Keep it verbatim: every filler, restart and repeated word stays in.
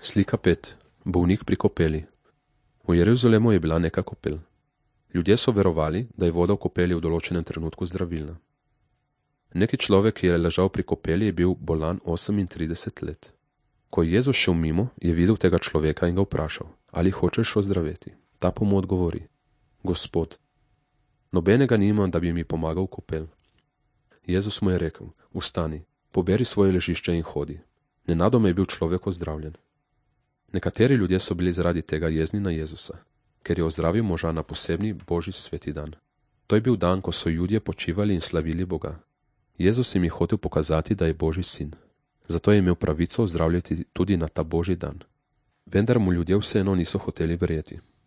Slika pet. Bolnik pri kopeli. V Jeruzalemu je bila neka kopel. Ljudje so verovali, da je voda v kopeli v določenem trenutku zdravilna. Neki človek, ki je ležal pri kopeli, je bil bolan osemintrideset let. Ko je Jezus šel mimo, je videl tega človeka in ga vprašal, ali hočeš ozdraveti. Ta pa mu odgovori: Gospod, nobenega nimam, da bi mi pomagal v kopel. Jezus mu je rekel: Vstani, poberi svoje ležišče in hodi. Nenadoma je bil človek ozdravljen. Nekateri ljudje so bili zaradi tega jezni na Jezusa, ker je ozdravil moža na posebni božji sveti dan. To je bil dan, ko so Judje počivali in slavili Boga. Jezus jim je hotel pokazati, da je Božji sin. Zato je imel pravico ozdravljati tudi na ta božji dan. Vendar mu ljudje vseeno niso hoteli verjeti.